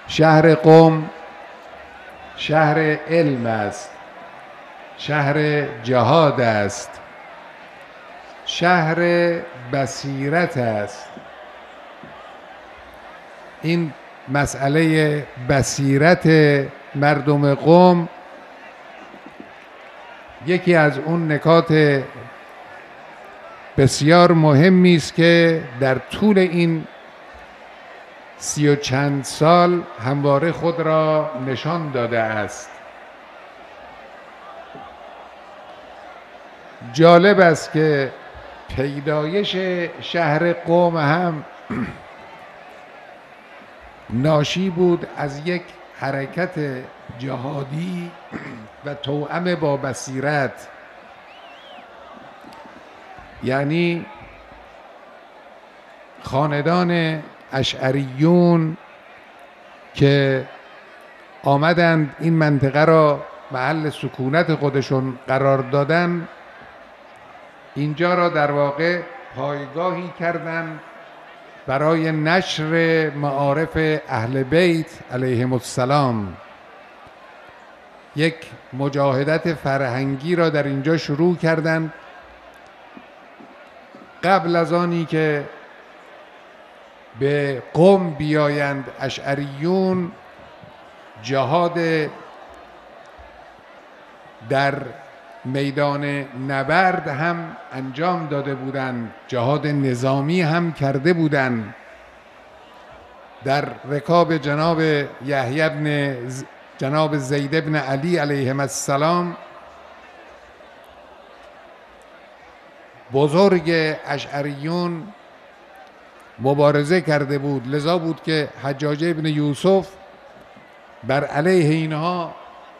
شهر قم شهر علم است، شهر جهاد است، شهر بصیرت است. این مسئله بصیرت مردم قم یکی از اون نکات بسیار مهمی است که در طول این 30 و چند سال همواره خود را نشان داده است. جالب است که پیدایش شهر قم هم ناشی بود از یک حرکت جهادی و توأم با بصیرت. یعنی خاندان اشعریون که آمدند این منطقه را محل سکونت خودشون قرار دادن، اینجا را در واقع پایگاهی کردند برای نشر معارف اهل بیت علیهم السلام. یک مجاهدت فرهنگی را در اینجا شروع کردند قبل از آنی که به قم بیایند اشعریون. جهاد در میدان نبرد هم انجام داده بودند، جهاد نظامی هم کرده بودند. در رکاب جناب یحیی بن جناب زید بن علی علیهم السلام بزرگ اشعریون مبارزه کرده بود. لذا بود که حجاج ابن یوسف بر علیه اینها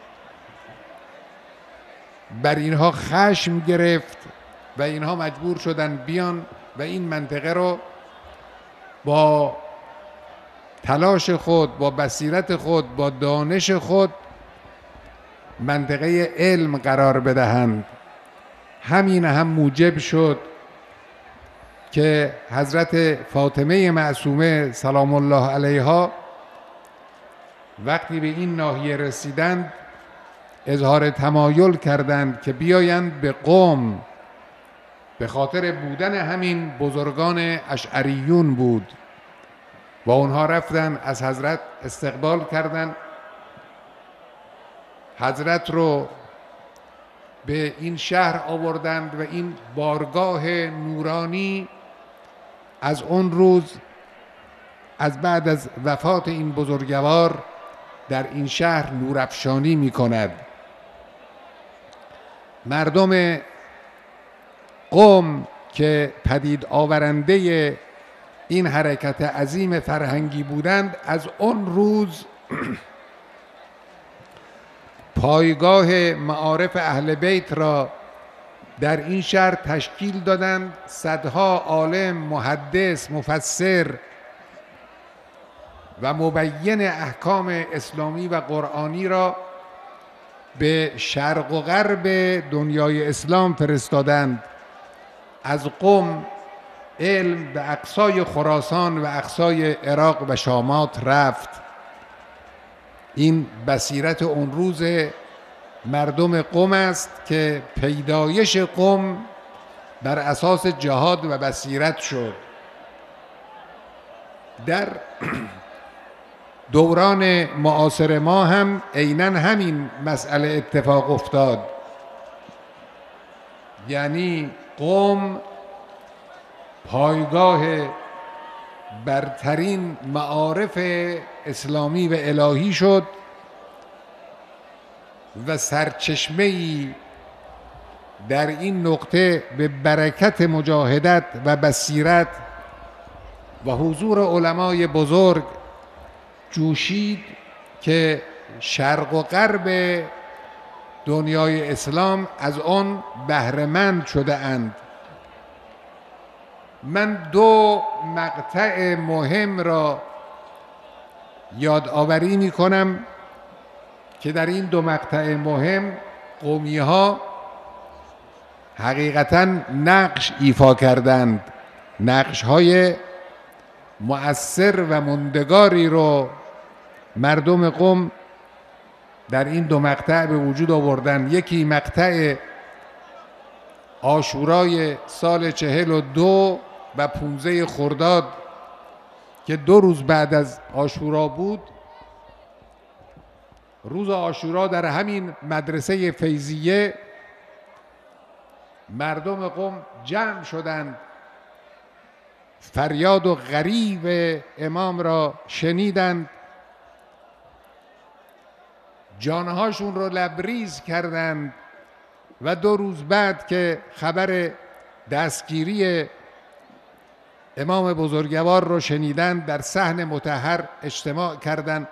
خشم گرفت و اینها مجبور شدن بیان و این منطقه رو با تلاش خود، با بصیرت خود، با دانش خود منطقه علم قرار بدهند. همین هم موجب شد که حضرت فاطمه معصومه سلام الله علیها وقتی به این ناحیه رسیدند اظهار تمایل کردند که بیایند به قم. به خاطر بودن همین بزرگان اشعریون بود و اونها رفتن از حضرت استقبال کردند. حضرت رو به این شهر آوردند و این بارگاه نورانی از اون روز، از بعد از وفات این بزرگوار، در این شهر نورافشانی می کند. مردم قم که پدید آورنده این حرکت عظیم فرهنگی بودند، از اون روز پایگاه معارف اهل بیت را در این شهر تشکیل دادند. صدها عالم، محدث، مفسر و مبین احکام اسلامی و قرآنی را به شرق و غرب دنیای اسلام فرستادند. از قم علم به اقصای خراسان و اقصای عراق و شامات رفت. این بصیرت اون روز مردم قم است که پیدایش قم بر اساس جهاد و بصیرت شد. در دوران معاصر ما هم عیناً همین مسئله اتفاق افتاد. یعنی قم پایگاه برترین معارف اسلامی و الهی شد و سرچشمه‌ای در این نقطه به برکت مجاهدت و بصیرت و حضور علمای بزرگ جوشید که شرق و غرب دنیای اسلام از آن بهره‌مند شده اند. من دو مقطع مهم را یادآوری می کنم که در این دو مقطع مهم قومی ها حقیقتاً نقش ایفا کردند، نقش های مؤثر و مندگاری رو مردم قم در این دو مقطع به وجود آوردن. یکی مقطع عاشورای سال 42 و 15 خرداد که 2 روز بعد از عاشورا بود. روز عاشورا در همین مدرسه فیضیه مردم قم جمع شدند، فریاد و غریو امام را شنیدند، جانهاشون رو لبریز کردند و 2 روز بعد که خبر دستگیری امام بزرگوار رو شنیدند در صحن مطهر اجتماع کردند.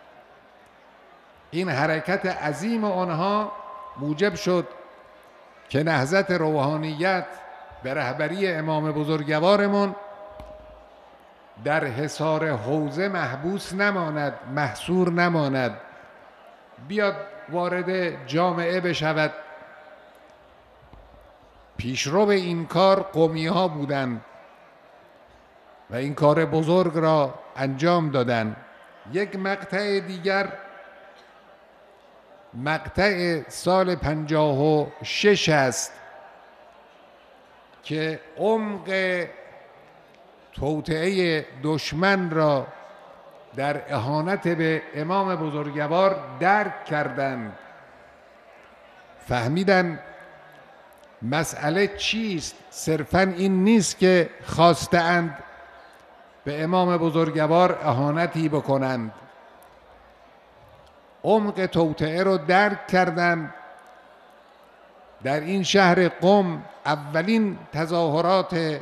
این حرکت عظیم آنها موجب شد که نهضت روحانیت به رهبری امام بزرگوارمون در حصار حوزه محبوس نماند، محصور نماند، بیاد وارد جامعه بشود. پیشرو این کار قمی ها بودند و این کار بزرگ را انجام دادند. یک مقطع دیگر مقطع سال 56 است که عمق توطئه دشمن را در اهانت به امام بزرگوار درک کردند، فهمیدند مسئله چیست. صرفاً این نیست که خواستند به امام بزرگوار اهانتی بکنند، عمق توطئه رو درک کردند. در این شهر قم اولین تظاهرات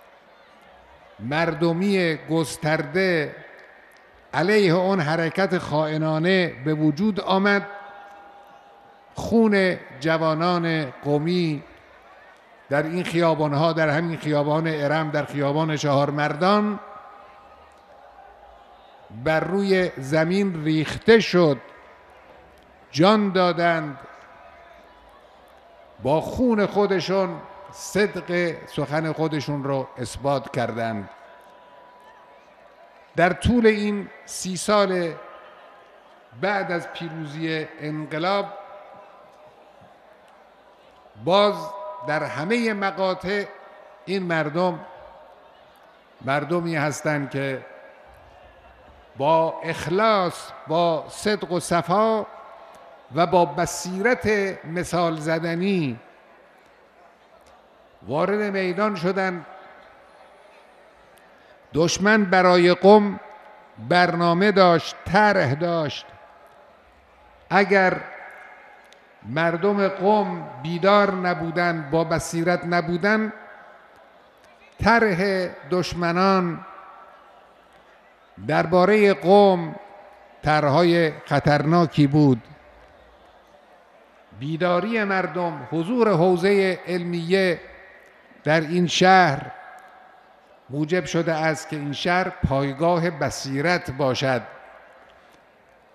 مردمی گسترده علیه اون حرکت خائنانه به وجود آمد. خون جوانان قمی در این خیابانها، در همین خیابان ارم، در خیابان چهارمردان بر روی زمین ریخته شد، جان دادند، با خون خودشون صدق سخن خودشون رو اثبات کردند. در طول این 30 سال بعد از پیروزی انقلاب باز در همه مقاطع این مردمی هستند که با اخلاص، با صدق و صفا و با بصیرت مثال زدنی وارد میدان شدند. دشمن برای قم برنامه داشت، طرح داشت. اگر مردم قم بیدار نبودند، با بصیرت نبودند، طرح دشمنان درباره قم طرح‌های خطرناکی بود. بیداری مردم، حضور حوزه علمیه در این شهر موجب شده است که این شهر پایگاه بصیرت باشد.